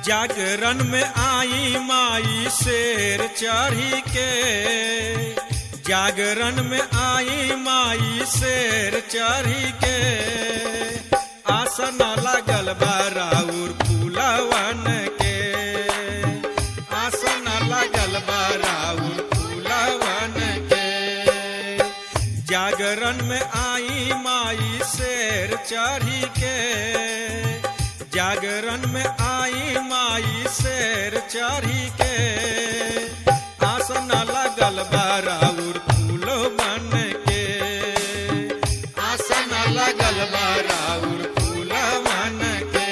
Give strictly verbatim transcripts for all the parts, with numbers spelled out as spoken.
जागरण में आई माई शेर चढ़ी के, जागरण में आई माई शेर चढ़ी के, आसन लगल बा राउर फूलवन के, आसन लगल बा राउर फूलवन के। जागरण में आई माई शेर चढ़ी के, जागरण में आई माई शेर चढ़ी के, आसन लगल बा राउर फूलवन के, आसन लगल बा राउर फूलवन के।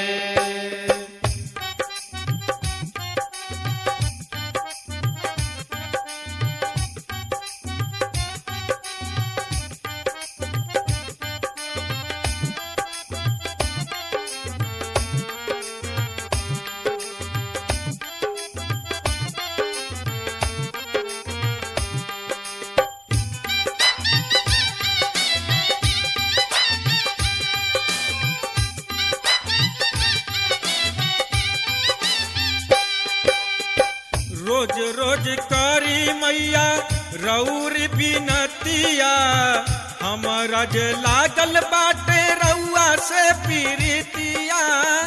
रोज रोज करी मैया रौर बिनतिया, हमरा जे लागल बाटे रउआ से पीरितिया।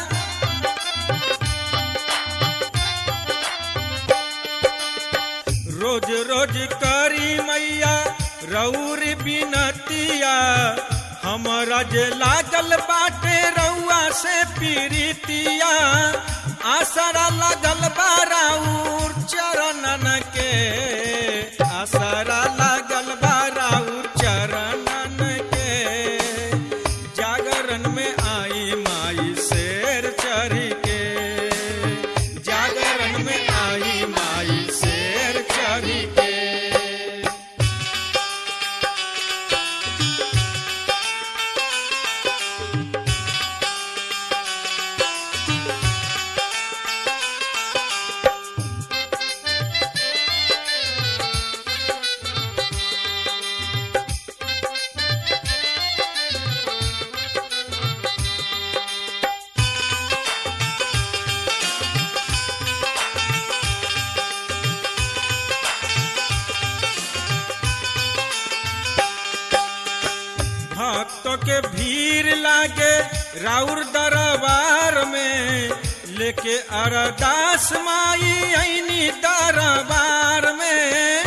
रोज रोज करी मैया रौर बिनतिया, हमरा जे लागल बाटे रउआ से पीरितिया। आसरा लगल बा राउर चरणन के, आसरा लगल बा राउर चरणन के। जागरण में आई माई शेर चढ़ी के, जागरण में आई माई शेर चढ़ी के। भक्तों के भीड़ लागे राउर दरबार में, लेके अरदास माई ऐनी दरबार में।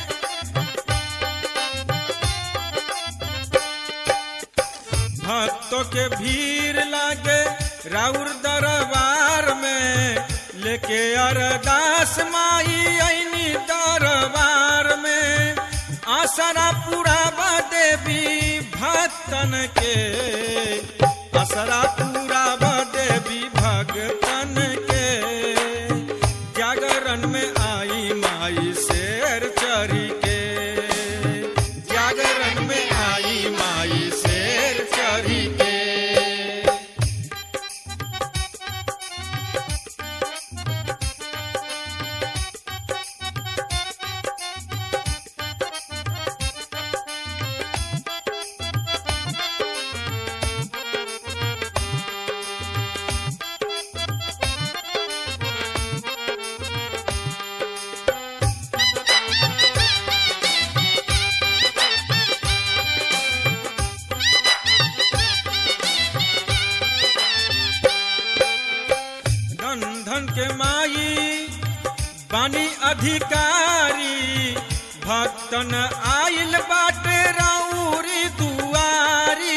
भक्तों के भीड़ लागे राउर दरबार में, लेके अरदास माई ऐनी दरबार में। आसरा पूरा देवी भक्तन के, आसरा पूरा देवी भक्तन के। जागरण में आई माई शेर चढ़ी के, जागरण में आई माई शेर चढ़ी के। धन के माई बानी अधिकारी, भक्तन आइल बाटे राउरी दुआरी।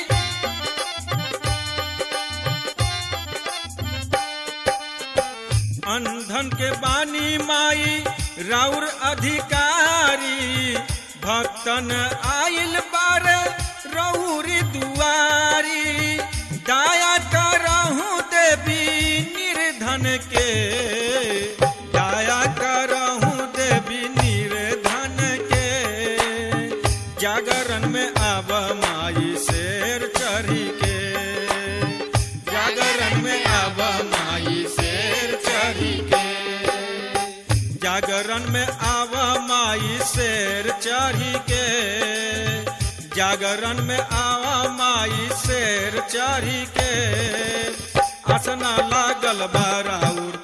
अंधन के बानी माई राउर अधिकारी, भक्तन आइल बारे राउरी दुआरी। दया करहु देवी निर्धन के, दया करहु देवी निर्धन के। जागरण में आव माई शेर चढ़ी के, जागरण में आव माई शेर चढ़ी के। जागरण में आव माई शेर चढ़ी के, जागरण में आवा माई शेर चढ़ी के। आसना लागल बा राउर